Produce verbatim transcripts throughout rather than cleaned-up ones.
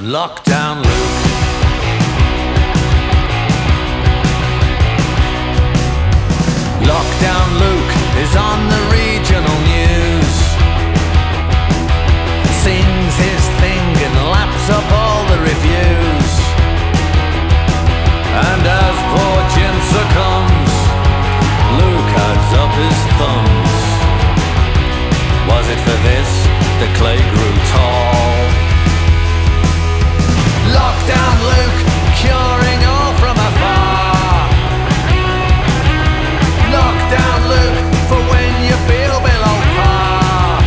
Lockdown Luke. Lockdown Luke is on the regional news. Sings his thing and laps up all the reviews. And as poor Jim succumbs, Luke adds up his thumbs. Was it for this that Clay grew tall? Lockdown Luke, curing all from afar. Lockdown Luke, for when you feel below par.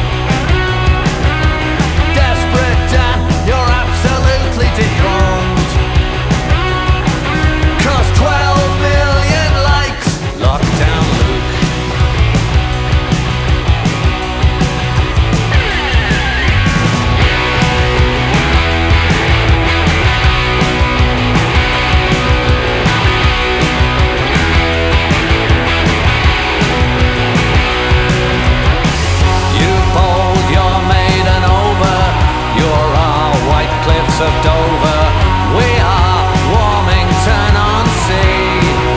Desperate Dan, you're absolutely dethroned. Cause twelve million likes, Lockdown Luke. Of Dover, we are Warmington on Sea.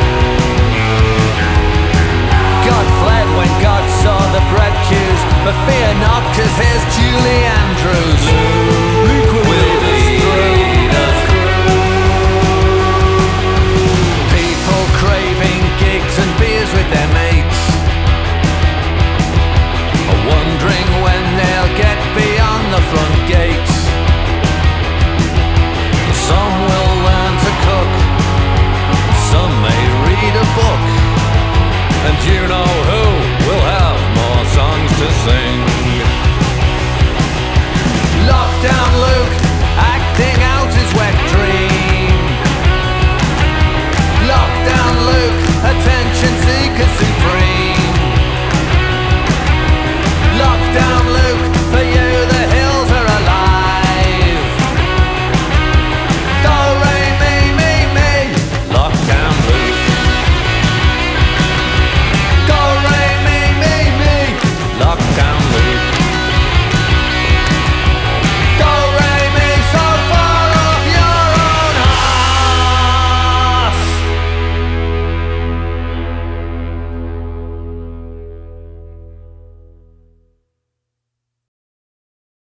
God fled when God saw the bread queues, but fear not, cause here's Julie Andrews. Luke will lead us through. People craving gigs and beers with their mates, are wondering when they'll get beyond the front gates. Some will learn to cook, some may read a book, and you know who will have more songs to sing. Lockdown Luke, acting out his wet dream. Lockdown Luke, attention seeker supreme.